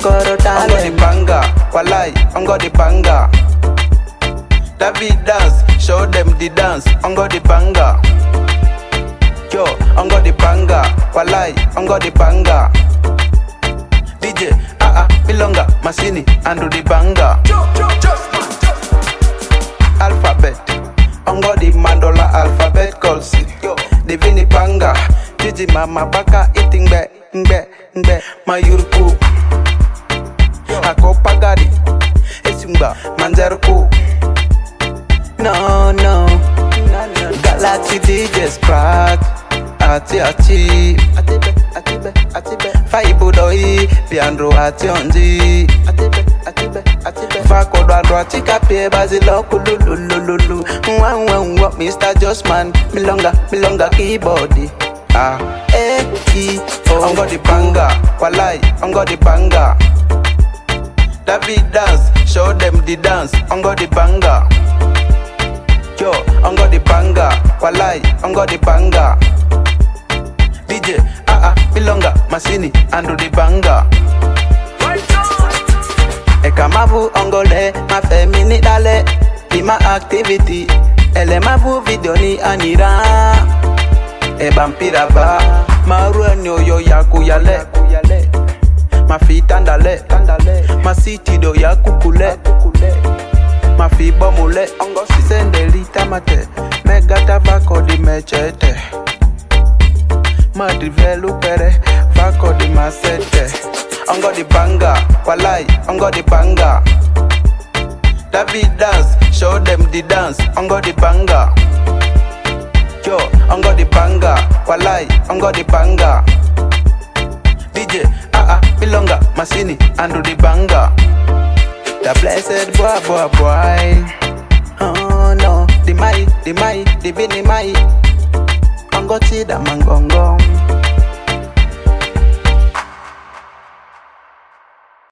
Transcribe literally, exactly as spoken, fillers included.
Okoro talent. I'm got the banger, walai, I'm got the banger. David dance, show them the dance. I'm got the banger. Yo, I'm got the banger, walai, I'm got the banger. D J, ah ah, Milonga, Masini, and do the banger. Alphabet, I'm got the Mandola alphabet called C. Yo, the Vini banger. Gigi mama baka eating be, be, be. My Yuruku, Ako Pagadi, Esimba, Manzaruku. No, no, Galaxy D J Sprat, Ati Ati, Atibe, Atibe, Atibe, Faibu Doi, Piandro Ati Onzi, Atibe, Atibe, Atibe, Fako Dwadro Atika Pe Bazilo Kululululu, Wan Wan Wap Mister Josman, Milonga, Milonga keyboardi. Ah, eh, E, O. I'm got the banger, walai, I'm got the banger. David dance, show them the dance, I'm got the banger. Yo, I'm got the banger, walai, I'm got the banger. D J, ah ah, Milonga, Masini, and do the banger. Eka mavu ongole, ma femini dale, ima activity. Ele mavu video ni anira. E bampira ba, ma ruenyo yo yaku yale. Ma fi tandale, ma city do yaku kule. Ma fi bomule, ongo si sendeli tamate. Mega tabako di mechete. Ma drivelu pere, vako di masete. Ongo di banga, walai, ongo di banga. David dance, show them the dance, ongo di banga. Yo, ongo di banga, walai, ongo di banga. D J, ah ah, Milonga, Masini, and do the banga. The blessed boy, boy, boy. Oh no, the mai, the mai, the vini mai. Ongo chida mangongong.